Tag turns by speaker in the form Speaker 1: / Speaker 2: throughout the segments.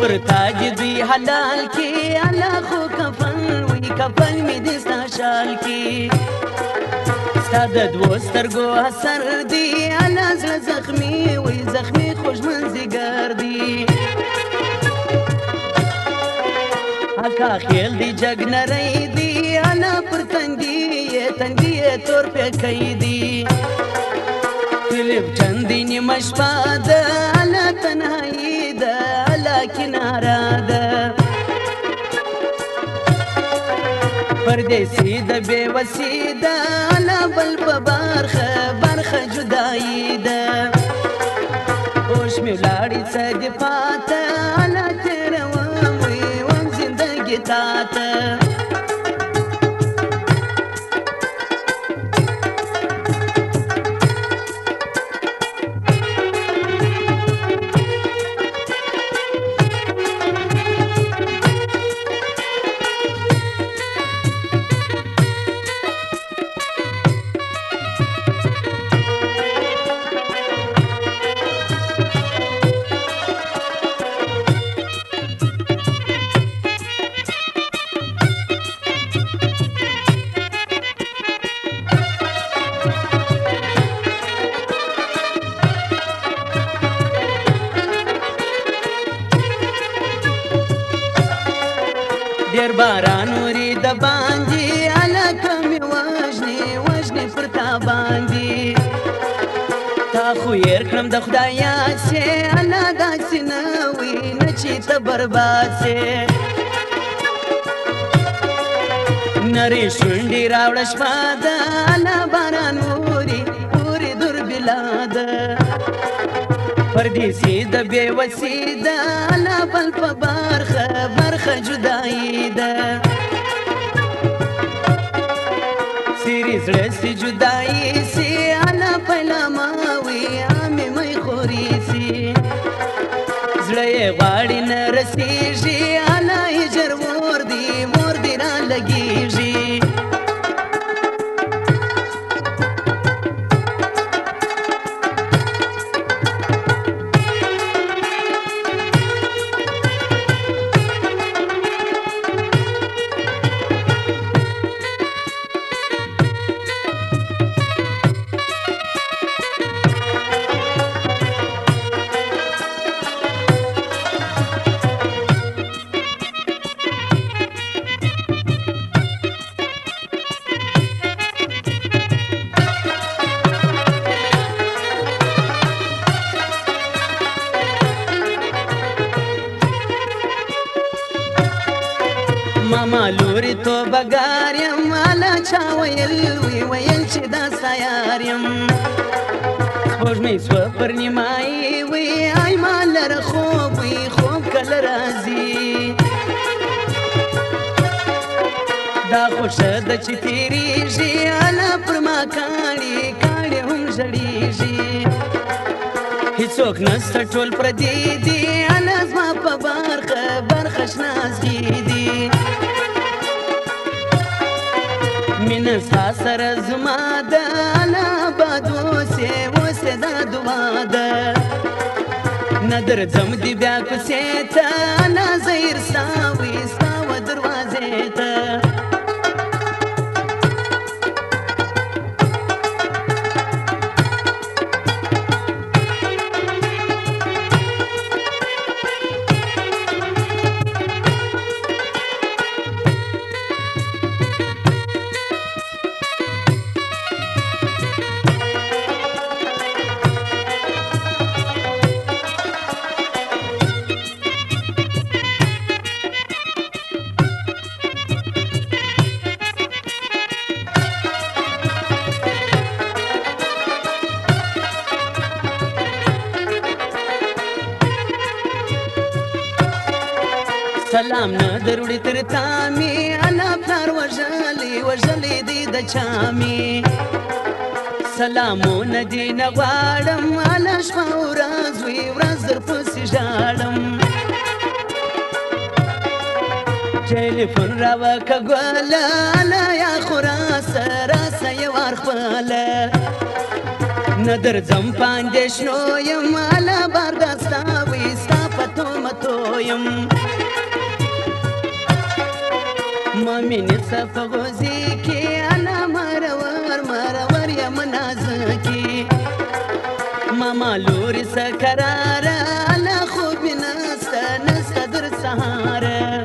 Speaker 1: پر تاج دوی حلال کی الا خو کفن وی کفن می دستا شال کی ستا د دوو سترګو اثر دی الا زړه زخمي وی زخمي خوږمن ځیګر دی اکا خیل دی جگ نری دی الا پر تندی تور پیکی دی فلپ چندی نیمه شپه ده الا تنهایی ده الا کناره ده پردیسی ده بیوسی ده الا بل په برخه جدایی ده اوش می ولاړی څه دې پاته الا تیروم وم زندګي تاته ډېر باران وري د باندې هلکه مې وژنې پر تا باندې تا خو هېر کړم د خدایه سې الله داسې نه وي نه چې ته برباد سې نرۍ شونډې راوړه شپه ده الله باران اوري دور بلاده پردیسی د بیوسی ده الله بل په برخه جدایی ده سیری زړه سي جدایی سي الله پیلامه وي امې مې خوري سي زړه یې غواړي نه رسېږي الله هجر مور دې را لګېږي ماما لوري تو بګار یم مالا چا ویل چې دا سیار یم سپوږمۍ سوه پر نیمایي وی ای ما لره خوب وي خوب کله راځي دا خو ښه ده چې تېرېږي الا پر ما کاڼي هم ژړېږي هېڅوک نسته ټول پردي دي الا زما په برخه شنازګي دي مینه ستا سره زما ده الا باد اوسې دا دعا ده نه درځم دې بیا کوڅې ته الا زهیر ستا وي ستا و دروازې ته سلام نه دروړي تر تامي انا پلار وژلې دي د چامي سلامونه دي نه غواړم انا شپه ورځ وي ورځ در پسې ژاړم ټلیفون راوکه ګوله انا یا خو راسه یو وار خپله نه درځم په اندېښنو یم الا بار دا ستا وي ستا په تهمت پروتو یم ما مینې صف غوزي کې انا مرور یم نازکي ماما لوري سکراره انا خوب نسته در سهاره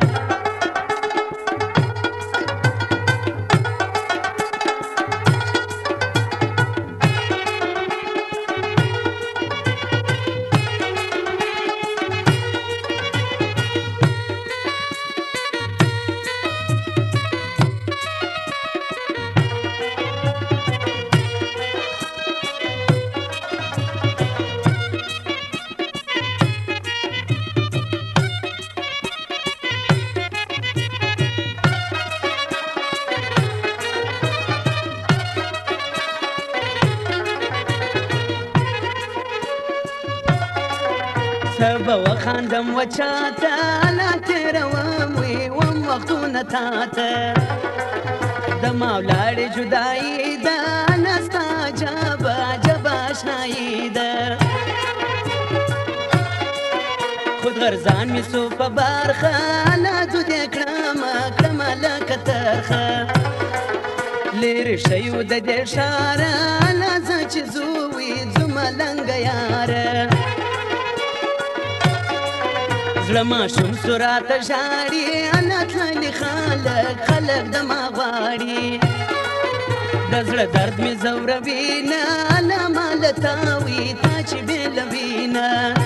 Speaker 1: سبا وخاندم وچاته لا تیروم ویم وختونه تاته د مولاړې جدایي ده نستا عجب اشنایي ده خود غرزان مې سو په برخه لا دودې کړم لکه ترخه لرې شیو د دې ښاره لا زه چې زوی ځومه لنګه یاره زړه ماشوم سراته ژاړي انا تللي خلک د ما غواړي د زړه درد مې ځوروي نه انا ماله تاوي تا چې بېلوي نه